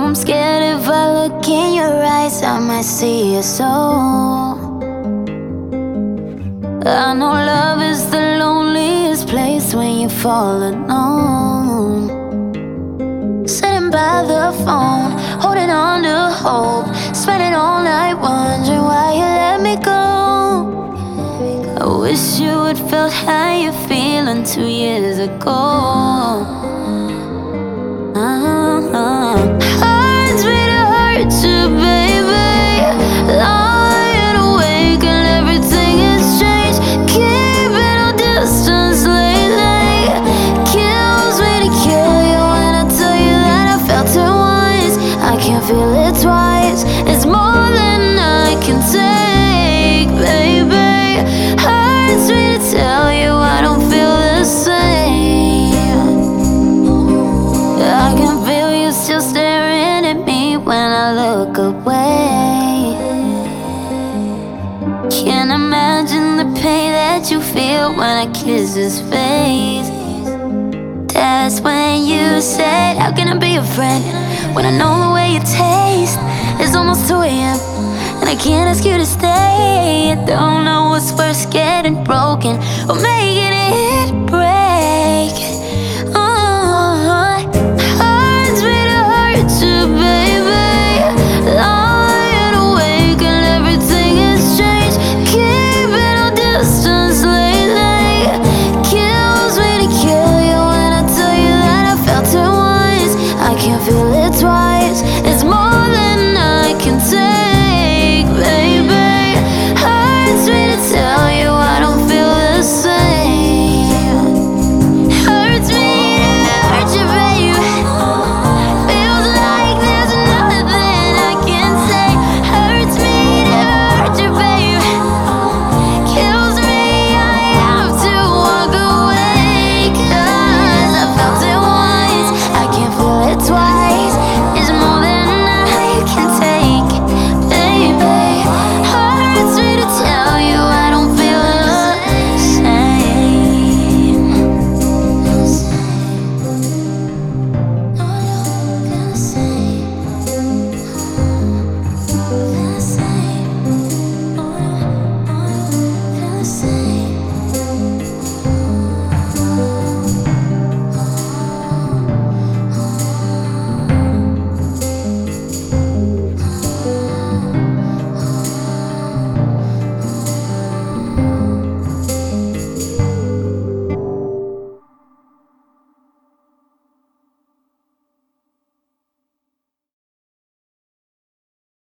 I'm scared if I look in your eyes, I might see your soul. I know love is the loneliest place when you fall alone. Sitting by the phone, holding on to hope, spending all night wondering why you let me go. I wish you had felt how you're feeling 2 years ago. Hurts me to hurt you, baby. Lying awake and everything has changed. Keeping a distance lately kills me to kill you. When I tell you that I felt it once, I can't feel it twice. It's more than I can take, baby. Hurts me to tell you I don't feel the same. I can feel you still staring at me when I look away. Can't imagine the pain that you feel when I kiss his face. That's when you said, how can I be a friend when I know the way you taste? It's almost 2 a.m. and I can't ask you to stay. I don't know what's worse, getting broken or maybe